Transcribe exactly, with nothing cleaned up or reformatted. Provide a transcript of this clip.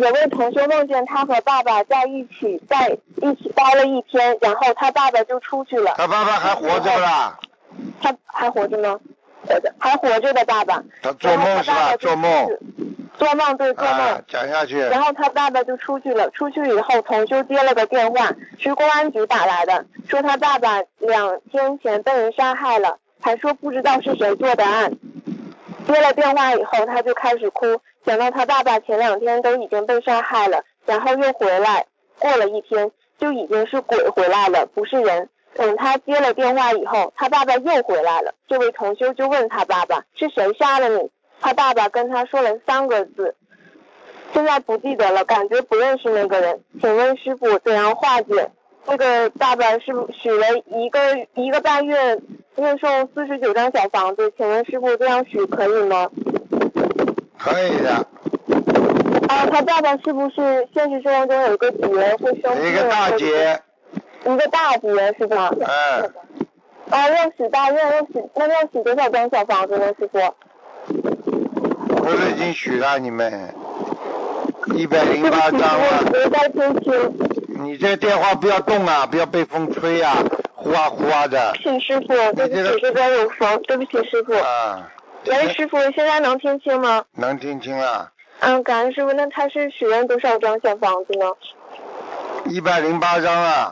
有位同学梦见他和爸爸在一起，在一起待了一天，然后他爸爸就出去了。 他爸爸还活着不啦？ 他还活着吗？活着，还活着的爸爸。 他做梦是吧？做梦。 做梦对做梦、 啊。讲下去。 然后他爸爸就出去了，出去以后同修接了个电话，是公安局打来的，说他爸爸两天前被人杀害了，还说不知道是谁做的案。接了电话以后他就开始哭，想到他爸爸前两天都已经被杀害了，然后又回来，过了一天就已经是鬼回来了，不是人。等他接了电话以后，他爸爸又回来了，这位同修就问他爸爸是谁杀了你，他爸爸跟他说了三个字，现在不记得了，感觉不认识那个人，请问师傅怎样化解？那个爸爸是不是许了一个一个半月念诵四十九张小房子，请问师傅这样许可以吗？ 可以的。 啊，他爸爸是不是现实生活中有一个劫会生病？ 一个大劫。 一个大劫是吧？ 嗯。 啊，要许大愿，要许那要许多少张小房子呢，师傅？ 不是已经许了你们一百零八张了。 我在听听。 你这个电话不要动啊，不要被风吹啊，呼啊呼啊的。 请师傅，对不起，这边有风，对不起师傅。 啊。 喂，师傅，现在能听清吗？ 能听清了。 嗯，感恩师傅，那他是许愿多少张小房子呢？ 一百零八张啊。